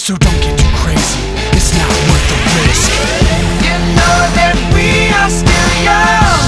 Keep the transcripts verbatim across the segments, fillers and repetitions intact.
so don't get too crazy, it's not worth the risk. You know that we are still young,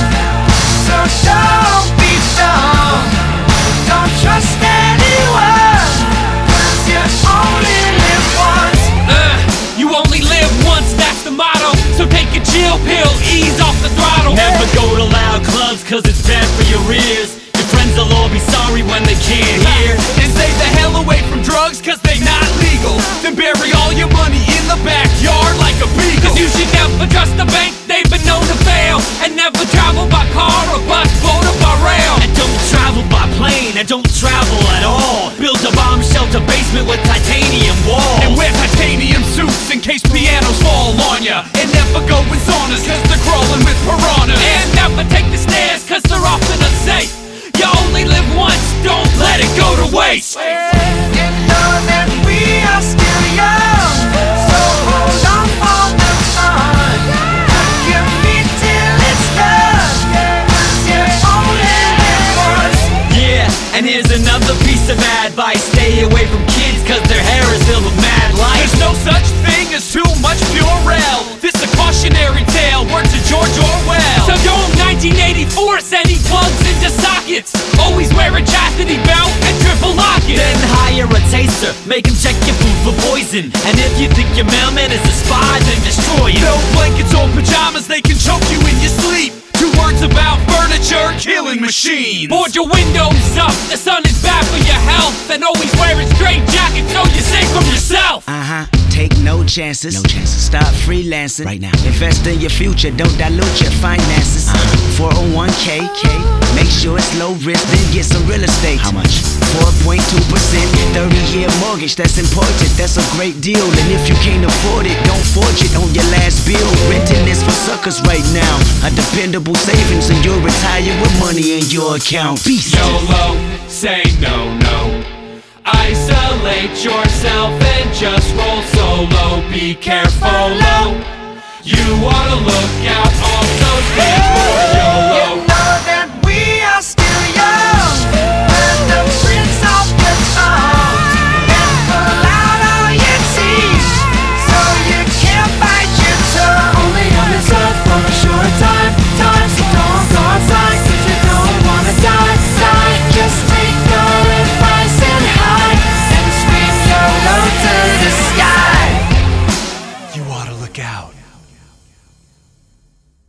so don't be dumb. Don't trust anyone, 'cause you only live once. Uh, you only live once, that's the motto. So take a chill pill, ease off the throttle. Never go to loud clubs, cause it's bad for your ears. Your friends will all be sorry when they can't hear. And stay the hell away from drugs, cause they not legal. Then bury all your money in the backyard like a beagle. Cause you should never trust a bank, they've been known to fail. And never travel by car or bus, boat or by rail. And don't travel by plane, and don't travel at all. Build a bomb shelter basement with titanium walls. And wear titanium suits in case pianos fall on ya. And never go in saunas, cause they're crawling with piranhas. And never take the stairs, cause they're often unsafe. You only live once, don't let it go to waste. You know that we are still young, so hold on for the fun. Look your feet till it's done, 'cause you only live once. Yeah, and here's another piece of advice. Stay away from kids, cause their hair is filled with mad light. There's no such thing as too much Purell. This a cautionary tale, word to George Orwell. So Dome nineteen eighty-four said he plugs into sockets. Always wear a chastity belt and triple lock it. Then hire a taster, make him check your food for poison. And if you think your mailman is a spy, then destroy him. No blankets or pajamas, they can choke you in your sleep. Two words about furniture, killing machines. Board your windows up, the sun is bad for your health. And always wear a straight jacket so you're safe from yourself. Uh-huh, take no chances. No chances. Start freelancing right now. Invest in your future, don't dilute your finances. Uh-huh. four oh one k, K. Make sure it's low risk, then get some real estate. How much? four point two percent, thirty year mortgage, that's important, that's a great deal. And if you can't afford it, don't forge it on your last bill. Renting is for suckers right now. A dependable savings and you'll retire with money in your account. Peace. YOLO, say no, no. Isolate yourself and just roll solo. Be careful, low. You wanna look out also stand for YOLO. You know that we are still young, and the prince of the tongue. And pull out all your teeth, so you can't bite your tongue. Only on this earth for a short time. Time so don't go outside, 'cause you don't wanna die. Die, just take the advice and hide, and scream YOLO to the sky. You ought to look out.